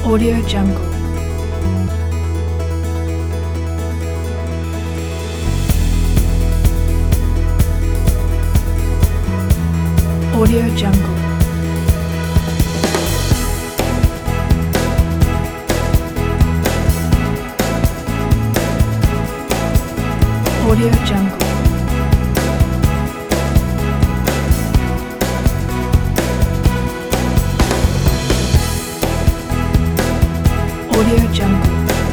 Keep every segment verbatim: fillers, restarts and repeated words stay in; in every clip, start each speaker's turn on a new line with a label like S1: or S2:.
S1: Audio Jungle. Audio Jungle. Audio Jungle. Audio Jungle.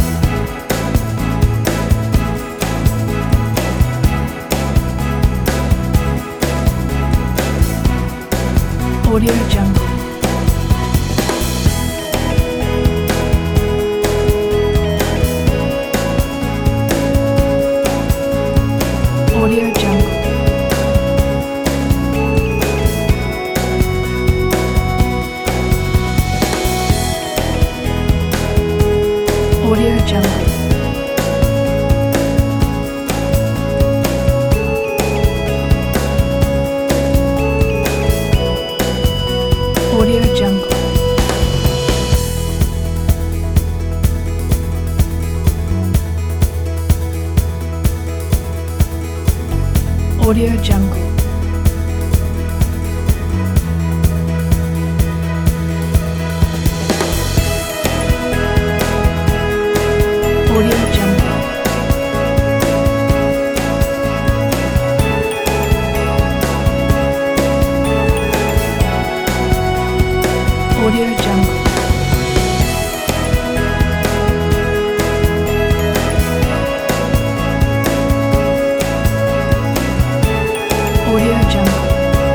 S1: Audio Jungle. Audio Jungle. Audio Jungle. Audio Jungle. Audio Jungle. Audio Jungle. Audio Jungle. Audio Jungle.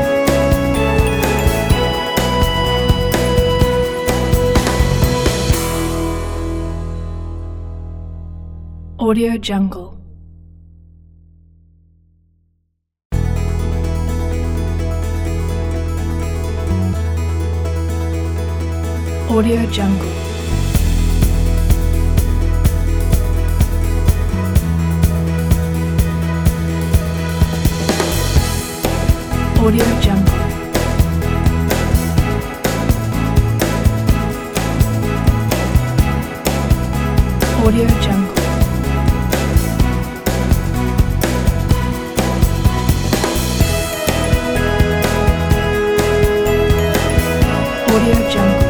S1: Audio Jungle. Audio Jungle. Audio Jungle. Audio Jungle. Audio Jungle.